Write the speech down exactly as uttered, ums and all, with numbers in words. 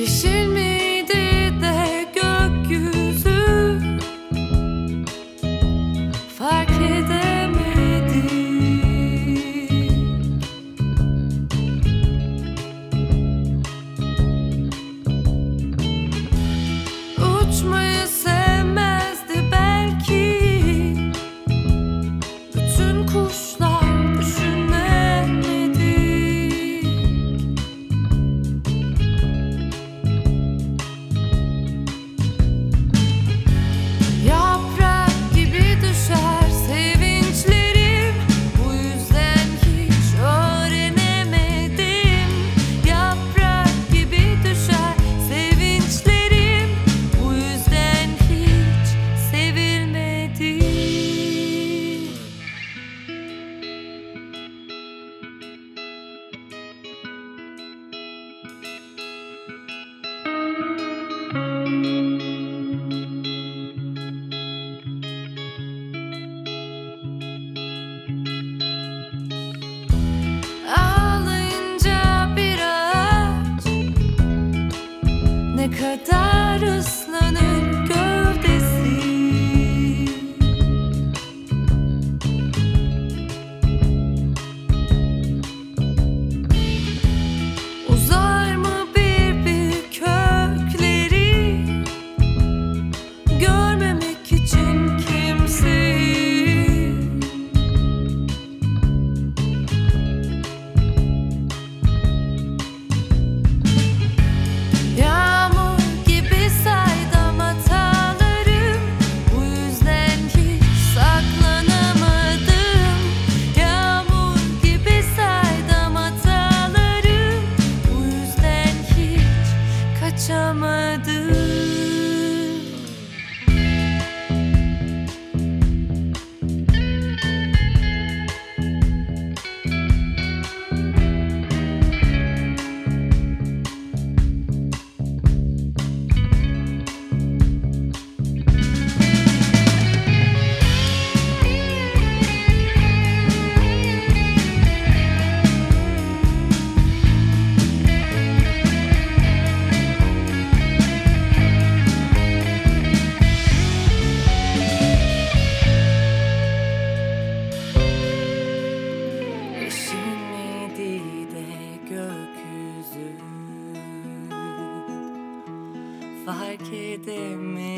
Yeşil miydi de gökyüzü, fark edemedik. Uçmayı sevmezdi belki bütün kuşlar, düşünemedik. Yaprak gibi düşer sevinçlerim, bu yüzden hiç öğrenemedim. Yaprak gibi düşer sevinçlerim, bu yüzden hiç sevilmedim. Ağlayınca bir ağaç ne kadar ıslanır gövdesi. Uzar mı bir bir kökleri, görmemek için kimseyi. Yağmur gibi saydam hatalarım, bu yüzden hiç saklanamadım. Yağmur gibi saydam hatalarım, bu yüzden hiç kaçamadım. Yeşil miydi de gökyüzü, fark edemedim.